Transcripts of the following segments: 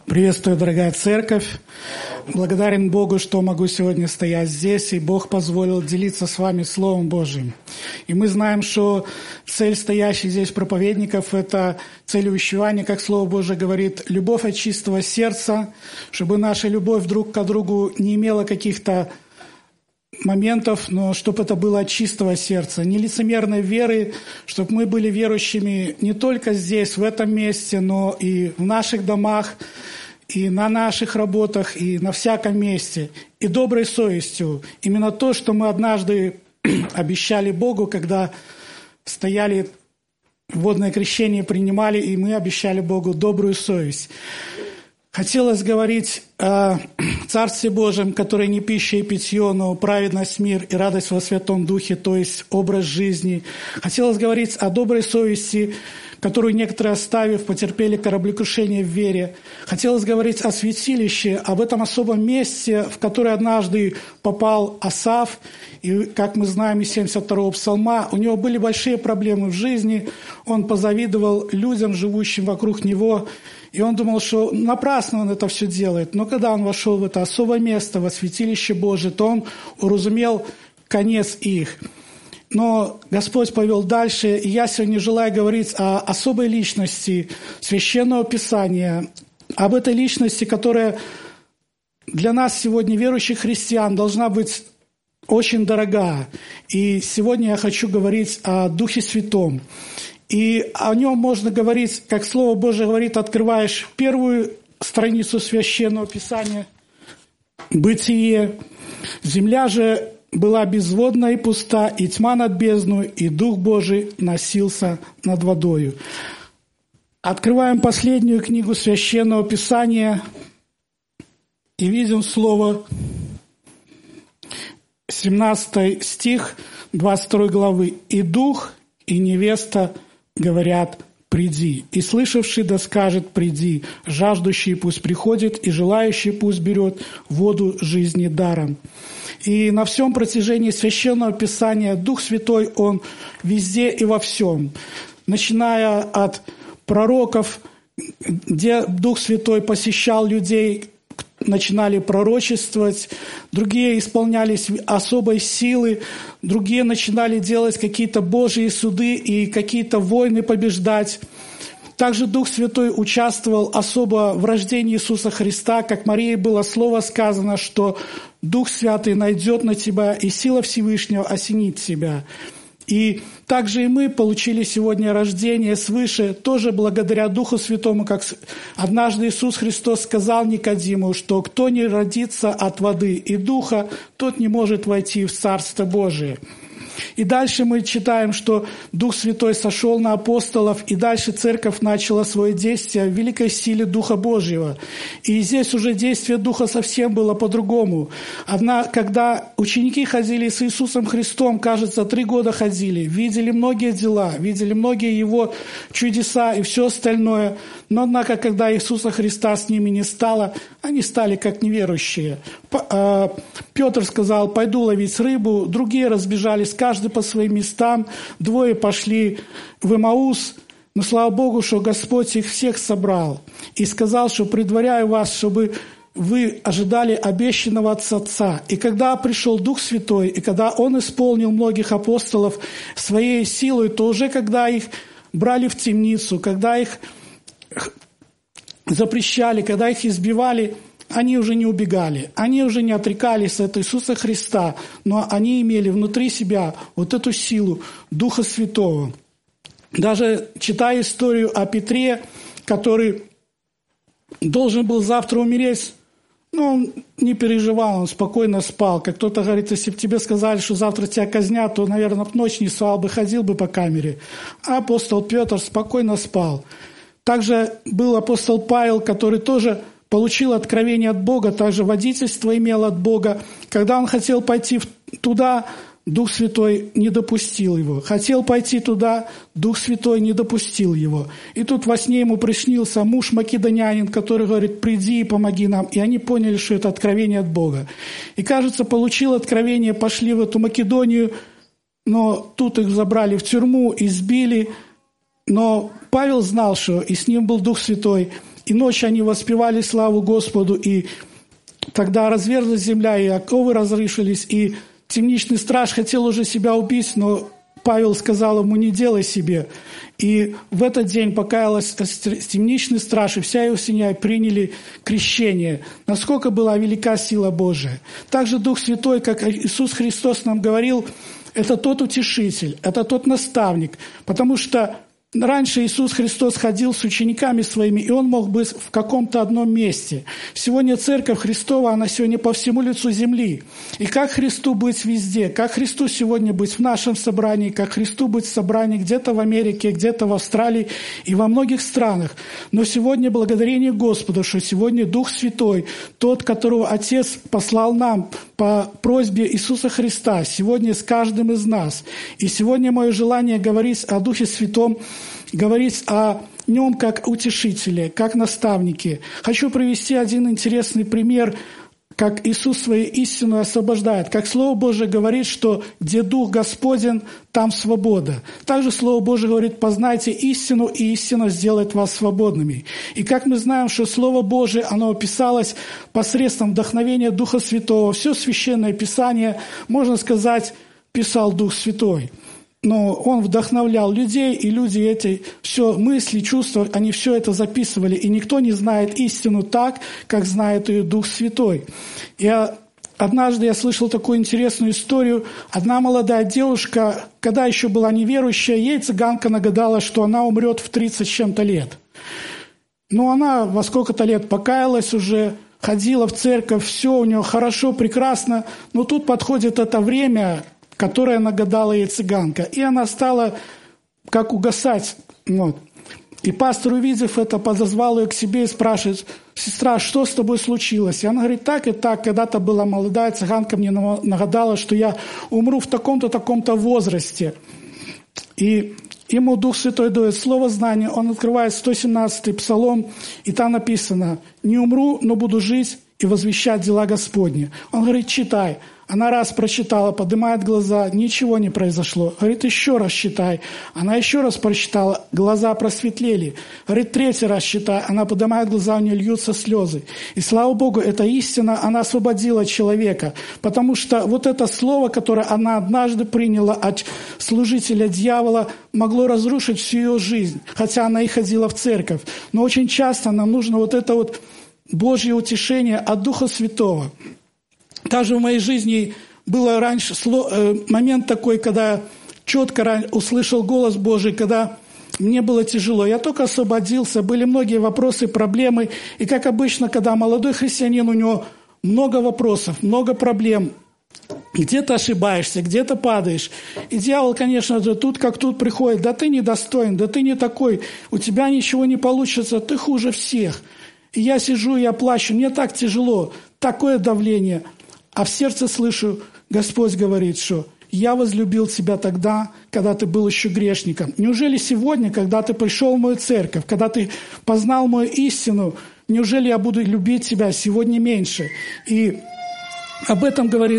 Приветствую, дорогая церковь. Благодарен Богу, что могу сегодня стоять здесь, и Бог позволил делиться с вами Словом Божьим. И мы знаем, что цель стоящих здесь проповедников – это цель увещевания, как Слово Божие говорит, любовь от чистого сердца, чтобы наша любовь друг к другу не имела каких-то моментов, но чтобы это было от чистого сердца, не лицемерной веры, чтобы мы были верующими не только здесь, в этом месте, но и в наших домах, и на наших работах, и на всяком месте, и доброй совестью. Именно то, что мы однажды обещали Богу, когда стояли, водное крещение принимали, и мы обещали Богу добрую совесть. Хотелось говорить о Царстве Божьем, которое не пища и питье, но праведность, мир и радость во Святом Духе, то есть образ жизни. Хотелось говорить о доброй совести, которую некоторые, оставив, потерпели кораблекрушение в вере. Хотелось говорить о святилище, об этом особом месте, в которое однажды попал Асаф. И, как мы знаем из 72-го псалма, у него были большие проблемы в жизни. Он позавидовал людям, живущим вокруг него. И он думал, что напрасно он это все делает. Но когда он вошел в это особое место, во святилище Божие, то он уразумел конец их. Но Господь повел дальше, и я сегодня желаю говорить о особой личности Священного Писания, об этой личности, которая для нас сегодня, верующих христиан, должна быть очень дорога. И сегодня я хочу говорить о Духе Святом. И о нем можно говорить, как Слово Божие говорит, открываешь первую страницу Священного Писания, Бытие. Земля же была безводна и пуста, и тьма над бездной, и Дух Божий носился над водою. Открываем последнюю книгу Священного Писания и видим слово, 17 стих 22 главы. «И Дух, и невеста говорят, приди. И слышавший да скажет, приди. Жаждущий пусть приходит, и желающий пусть берет воду жизни даром». И на всем протяжении Священного Писания Дух Святой, Он везде и во всем. Начиная от пророков, где Дух Святой посещал людей, начинали пророчествовать, другие исполнялись особой силы, другие начинали делать какие-то Божьи суды и какие-то войны побеждать. Также Дух Святой участвовал особо в рождении Иисуса Христа, как Марии было слово сказано, что Дух Святый найдет на тебя, и сила Всевышнего осенит тебя. И также и мы получили сегодня рождение свыше, тоже благодаря Духу Святому, как однажды Иисус Христос сказал Никодиму, что кто не родится от воды и Духа, тот не может войти в Царство Божие. И дальше мы читаем, что Дух Святой сошел на апостолов, и дальше Церковь начала свое действие в великой силе Духа Божьего. И здесь уже действие Духа совсем было по-другому. Когда ученики ходили с Иисусом Христом, кажется, 3 года ходили, видели многие дела, видели многие Его чудеса и все остальное. Но, однако, когда Иисуса Христа с ними не стало, они стали как неверующие. Петр сказал, пойду ловить рыбу, другие разбежались, каждый по своим местам, 2 пошли в Имаус, но слава Богу, что Господь их всех собрал. И сказал, что предваряю вас, чтобы вы ожидали обещанного от Отца. И когда пришел Дух Святой, и когда Он исполнил многих апостолов своей силой, то уже когда их брали в темницу, когда их запрещали, когда их избивали, они уже не убегали, они уже не отрекались от Иисуса Христа, но они имели внутри себя вот эту силу Духа Святого. Даже читая историю о Петре, который должен был завтра умереть, но он не переживал, он спокойно спал. Как кто-то говорит, если бы тебе сказали, что завтра тебя казнят, то, наверное, в ночь не спал бы, ходил бы по камере. А апостол Петр спокойно спал. Также был апостол Павел, который тоже получил откровение от Бога, также водительство имел от Бога. Когда он хотел пойти туда, Дух Святой не допустил его. Хотел пойти туда, Дух Святой не допустил его. И тут во сне ему приснился муж македонянин, который говорит, приди и помоги нам. И они поняли, что это откровение от Бога. И, кажется, получил откровение, пошли в эту Македонию, но тут их забрали в тюрьму, избили. Но Павел знал, что и с ним был Дух Святой, и ночью они воспевали славу Господу, и тогда разверзлась земля, и оковы разрушились, и темничный страж хотел уже себя убить, но Павел сказал ему: не делай себе. И в этот день покаялась темничный страж, и вся его семья приняли крещение. Насколько была велика сила Божия. Также Дух Святой, как Иисус Христос нам говорил, это тот утешитель, это тот наставник, потому что раньше Иисус Христос ходил с учениками своими, и Он мог быть в каком-то одном месте. Сегодня Церковь Христова, она сегодня по всему лицу земли. И как Христу быть везде? Как Христу сегодня быть в нашем собрании? Как Христу быть в собрании где-то в Америке, где-то в Австралии и во многих странах? Но сегодня благодарение Господу, что сегодня Дух Святой, тот, которого Отец послал нам по просьбе Иисуса Христа, сегодня с каждым из нас. И сегодня мое желание говорить о Духе Святом, говорить о Нем как утешителе, как наставнике. Хочу привести один интересный пример, как Иисус свою истину освобождает. Как Слово Божие говорит, что где Дух Господень, там свобода. Также Слово Божие говорит: познайте истину, и истина сделает вас свободными. И как мы знаем, что Слово Божие, оно писалось посредством вдохновения Духа Святого. Все Священное Писание, можно сказать, писал Дух Святой. Но Он вдохновлял людей, и люди эти все мысли, чувства, они все это записывали. И никто не знает истину так, как знает ее Дух Святой. Однажды я слышал такую интересную историю. Одна молодая девушка, когда еще была неверующая, ей цыганка нагадала, что она умрет в 30 с чем-то лет. Но она во сколько-то лет покаялась уже, ходила в церковь, все у нее хорошо, прекрасно. Но тут подходит это время, которое нагадала ей цыганка. И она стала как угасать. Вот. И пастор, увидев это, подозвал ее к себе и спрашивает: сестра, что с тобой случилось? И она говорит: так и так, когда-то была молодая цыганка, мне нагадала, что я умру в таком-то, таком-то возрасте. И ему Дух Святой дает слово знания, он открывает 117-й псалом, и там написано: «Не умру, но буду жить и возвещать дела Господни». Он говорит: читай. Она раз прочитала, поднимает глаза, ничего не произошло. Говорит: еще раз читай. Она еще раз прочитала, глаза просветлели. Говорит: третий раз читай. Она поднимает глаза, у нее льются слезы. И слава Богу, эта истина, она освободила человека. Потому что вот это слово, которое она однажды приняла от служителя дьявола, могло разрушить всю ее жизнь. Хотя она и ходила в церковь. Но очень часто нам нужно вот это вот Божье утешение от Духа Святого. Также в моей жизни был раньше момент такой, когда четко услышал голос Божий, когда мне было тяжело. Я только освободился, были многие вопросы, проблемы. И как обычно, когда молодой христианин, у него много вопросов, много проблем. Где-то ошибаешься, где-то падаешь. И дьявол, конечно же, тут как тут приходит: да ты недостоин, да ты не такой, у тебя ничего не получится, ты хуже всех. И я сижу, я плачу, мне так тяжело, такое давление. А в сердце слышу, Господь говорит, что «Я возлюбил тебя тогда, когда ты был еще грешником». Неужели сегодня, когда ты пришел в мою церковь, когда ты познал мою истину, неужели я буду любить тебя сегодня меньше? И об этом говорит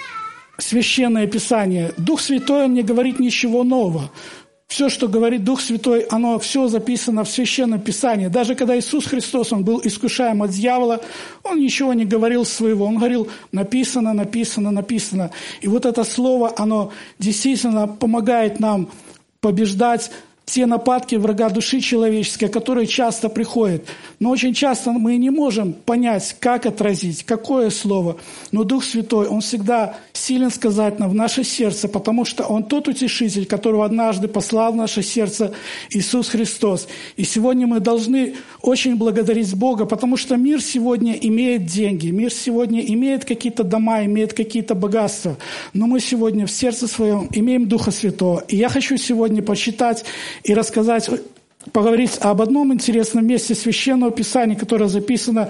Священное Писание. Дух Святой, он не говорит ничего нового. Все, что говорит Дух Святой, оно все записано в Священном Писании. Даже когда Иисус Христос, он был искушаем от дьявола, он ничего не говорил своего. Он говорил: написано, написано, написано. И вот это слово, оно действительно помогает нам побеждать те нападки врага души человеческой, которые часто приходят. Но очень часто мы не можем понять, как отразить, какое слово. Но Дух Святой, Он всегда силен сказать нам в наше сердце, потому что Он тот утешитель, которого однажды послал в наше сердце Иисус Христос. И сегодня мы должны очень благодарить Бога, потому что мир сегодня имеет деньги, мир сегодня имеет какие-то дома, имеет какие-то богатства. Но мы сегодня в сердце своем имеем Духа Святого. И я хочу сегодня почитать и рассказать, поговорить об одном интересном месте Священного Писания, которое записано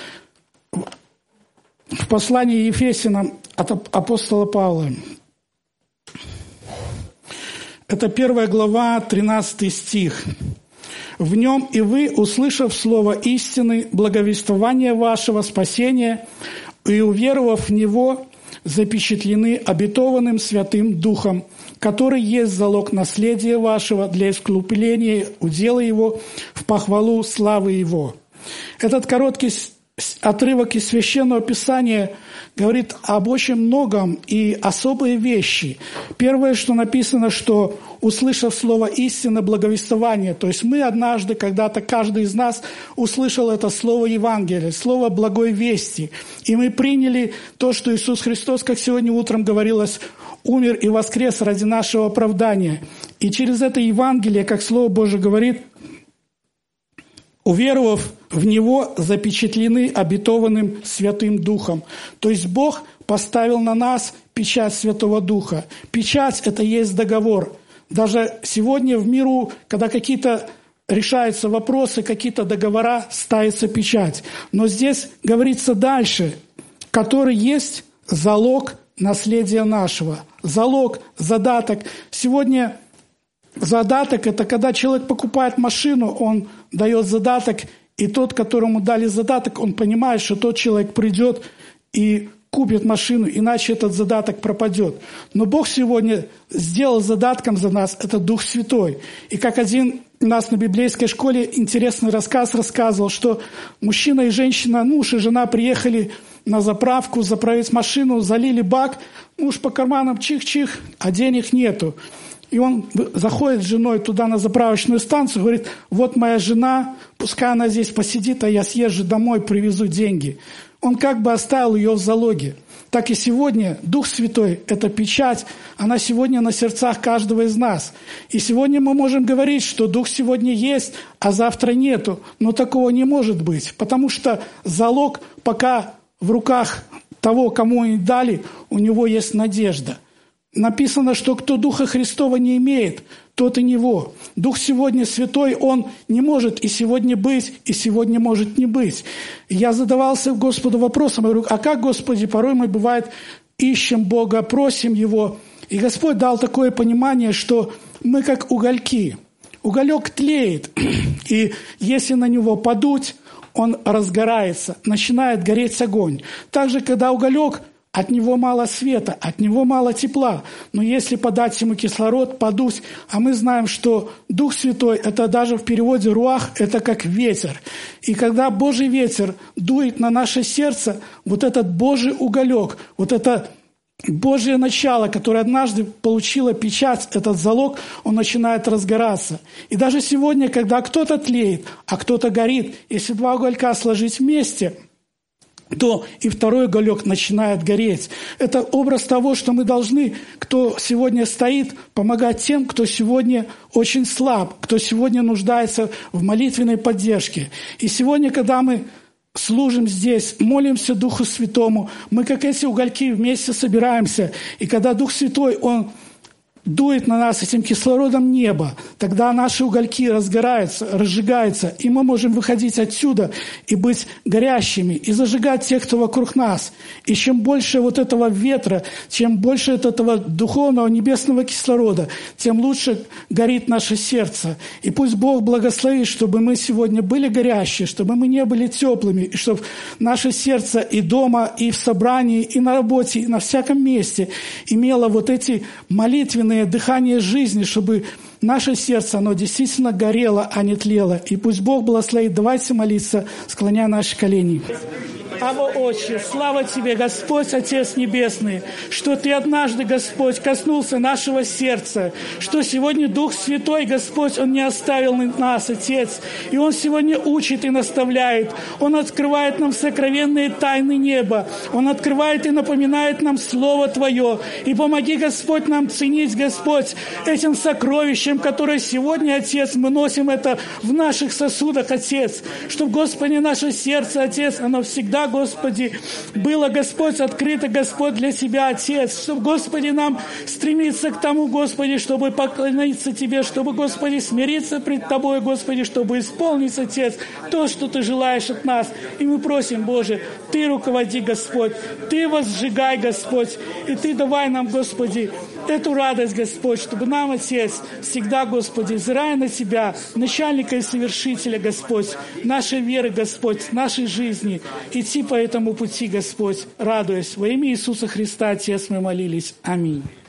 в послании Ефесянам от апостола Павла. Это 1 глава, 13 стих. «В нем и вы, услышав слово истины, благовествование вашего спасения, и уверовав в него, запечатлены обетованным Святым Духом, который есть залог наследия вашего для искупления удела его в похвалу славы его». Этот короткий отрывок из Священного Писания говорит об очень многом и особые вещи. Первое, что написано, что услышав слово истины, благовествование, то есть мы однажды, когда-то каждый из нас услышал это слово Евангелия, слово благой вести, и мы приняли то, что Иисус Христос, как сегодня утром говорилось, умер и воскрес ради нашего оправдания. И через это Евангелие, как Слово Божие говорит, уверовав в Него, запечатлены обетованным Святым Духом. То есть Бог поставил на нас печать Святого Духа. Печать – это есть договор. Даже сегодня в миру, когда какие-то решаются вопросы, какие-то договора, ставится печать. Но здесь говорится дальше, который есть залог наследия нашего. Залог, задаток. Сегодня задаток – это когда человек покупает машину, он дает задаток, и тот, которому дали задаток, он понимает, что тот человек придет и купит машину, иначе этот задаток пропадет. Но Бог сегодня сделал задатком за нас – это Дух Святой. И как один у нас на библейской школе интересный рассказ рассказывал, что мужчина и женщина, муж и жена приехали на заправку заправить машину, залили бак, муж по карманам чих-чих, а денег нету. И он заходит с женой туда на заправочную станцию, говорит, вот моя жена, пускай она здесь посидит, а я съезжу домой, привезу деньги. Он как бы оставил ее в залоге. Так и сегодня Дух Святой – это печать, она сегодня на сердцах каждого из нас. И сегодня мы можем говорить, что Дух сегодня есть, а завтра нету. Но такого не может быть, потому что залог пока в руках того, кому и дали, у него есть надежда. Написано, что кто Духа Христова не имеет, тот и него. Дух сегодня святой, он не может и сегодня быть, и сегодня может не быть. Я задавался Господу вопросом, я говорю, а как, Господи, порой мы, бывает, ищем Бога, просим Его. И Господь дал такое понимание, что мы как угольки. Уголек тлеет, и если на него подуть, он разгорается, начинает гореть огонь. Также, когда уголек, от него мало света, от него мало тепла. Но если подать ему кислород, подуть, а мы знаем, что Дух Святой, это даже в переводе руах, это как ветер. И когда Божий ветер дует на наше сердце, вот этот Божий уголек, вот это Божье начало, которое однажды получило печать, этот залог, он начинает разгораться. И даже сегодня, когда кто-то тлеет, а кто-то горит, если два уголька сложить вместе, то и второй уголек начинает гореть. Это образ того, что мы должны, кто сегодня стоит, помогать тем, кто сегодня очень слаб, кто сегодня нуждается в молитвенной поддержке. И сегодня, когда мы служим здесь, молимся Духу Святому, мы как эти угольки вместе собираемся. И когда Дух Святой, Он дует на нас этим кислородом неба, тогда наши угольки разгораются, разжигаются, и мы можем выходить отсюда и быть горящими, и зажигать тех, кто вокруг нас. И чем больше вот этого ветра, чем больше этого духовного небесного кислорода, тем лучше горит наше сердце. И пусть Бог благословит, чтобы мы сегодня были горящие, чтобы мы не были теплыми, и чтобы наше сердце и дома, и в собрании, и на работе, и на всяком месте имело вот эти молитвенные дыхание жизни, чтобы наше сердце, оно действительно горело, а не тлело. И пусть Бог благословит. Давайте молиться, склоняя наши колени. Ава, Отче, слава Тебе, Господь, Отец Небесный, что Ты однажды, Господь, коснулся нашего сердца, что сегодня Дух Святой, Господь, Он не оставил нас, Отец, и Он сегодня учит и наставляет, Он открывает нам сокровенные тайны неба, Он открывает и напоминает нам Слово Твое, и помоги, Господь, нам ценить, Господь, этим сокровищем, которое сегодня, Отец, мы носим это в наших сосудах, Отец, чтобы, Господи, наше сердце, Отец, оно всегда, Господи, было, Господь, открыто, Господь, для Тебя, Отец, чтобы, Господи, нам стремиться к тому, Господи, чтобы поклониться Тебе, чтобы, Господи, смириться пред Тобой, Господи, чтобы исполнить, Отец, то, что Ты желаешь от нас. И мы просим, Боже, Ты руководи, Господь, Ты возжигай, Господь, и Ты давай нам, Господи, эту радость, Господь, чтобы нам, Отец, всегда, Господи, взирая на Тебя, начальника и совершителя, Господь, нашей веры, Господь, нашей жизни, идти по этому пути, Господь, радуясь. Во имя Иисуса Христа, Отец, мы молились. Аминь.